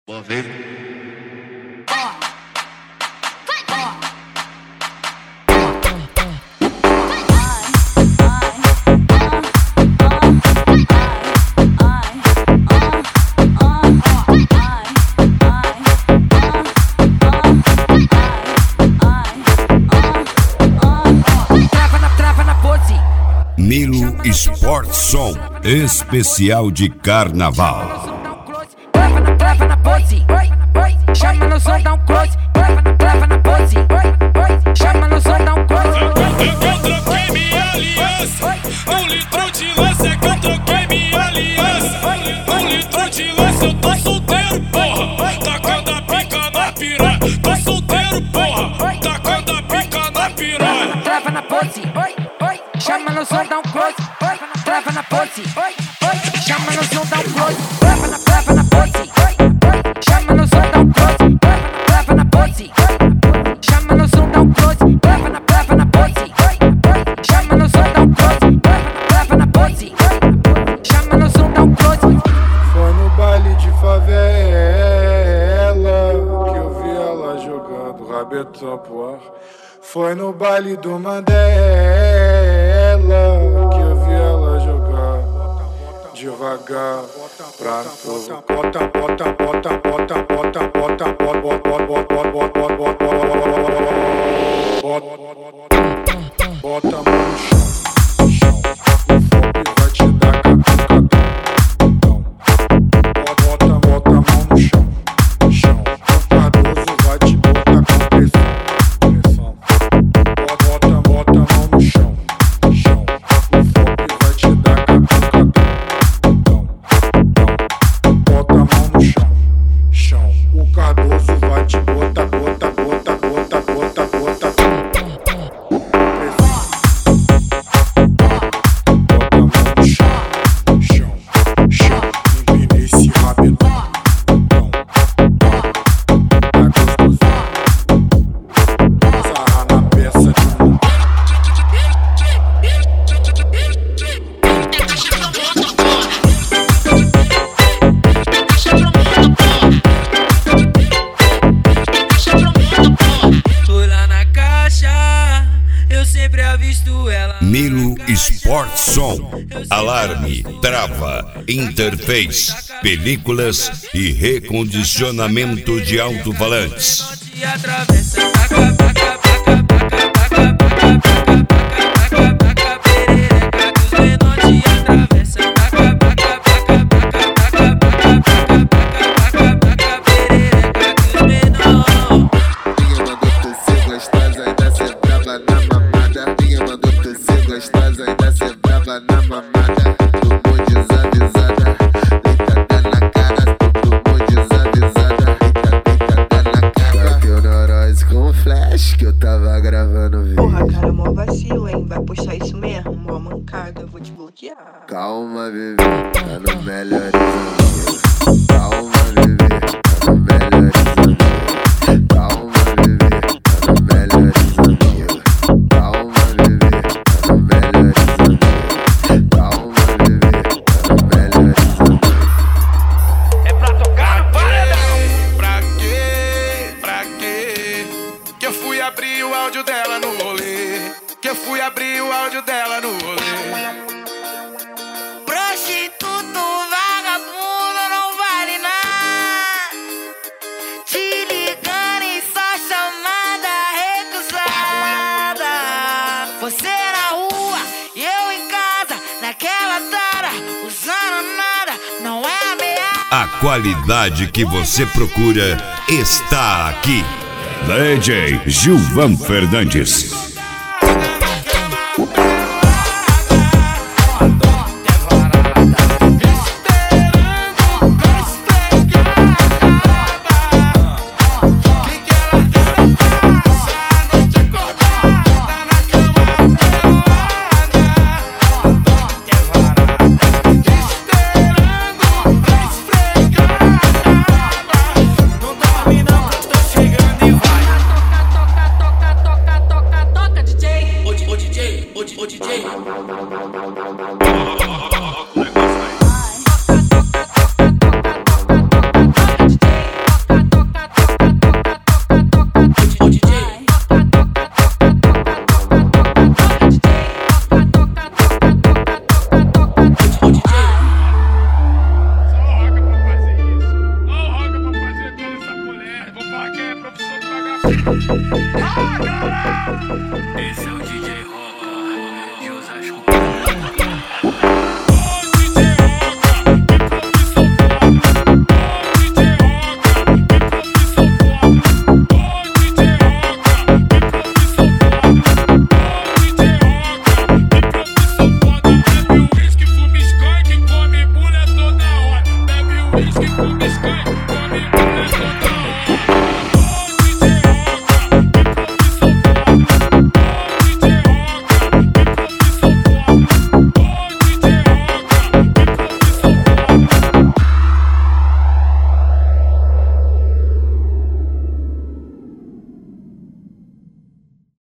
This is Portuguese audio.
Vou ver. Milo Sport Som, especial de carnaval. Trava na pose, chama no som, dá um close. Trava na pose, chama no som, dá um close. Eu troquei minha aliança, 1 litro de lança é que eu troquei minha aliança. 1 litro de lança, eu tô solteiro, porra, tacando a pica na piranha. Tô solteiro, porra, tacando a pica na piranha. Trava na pose, chama no som, dá um close. Trava na pose, chama no som, dá um close. Trava na pose, chama no som, dá um close. Trava na pose, chama no som, dá um close. Trava na pose, chama no som, dá um close. Trava na pose, chama no som, dá um close. Foi no baile de favela que eu vi ela jogando rabetão pro ar. Foi no baile do Mandela que eu vi ela jogar devagar pra povo. Bota, bota, bota, bota, bota, bota, bota, bota a mão no chão, chão. O fogo vai te dar catucadão. Bota a mão no chão, chão. O Cardoso vai te botar com pressão. Bota a mão no chão, chão. O fogo vai te dar catucadão. Bota a mão no chão, chão. O Cardoso vai te botar, bota, bota, bota, bota, bota. Milo Sport Som, alarme, trava, interface, películas e recondicionamento de alto-falantes. Que eu tava gravando vídeo. Porra, cara, mó vacilo, hein? Vai postar isso mesmo? Mó mancada, eu vou te bloquear. Calma, bebê, tá no melhores amigos. Calma, bebê, tá no melhores amigos. Calma, bebê, tá no melhores amigos. Calma, bebê, tá no melhores amigos. Calma, bebê, tá no melhores amigos. É pra tocar no paredão. Pra quê? Pra quê? Que eu fui abrir o áudio dela no rolê. Que eu fui abrir o áudio dela no rolê. Prostituto, vagabundo, não vale nada. Te ligando em só chamada recusada. Você na rua e eu em casa, naquela tara, usando nada, não é ameaça. A qualidade que você procura está aqui. DJ Gilvan Fernandes. Toca, toca, toca, toca, toca, toca. Esse é o DJ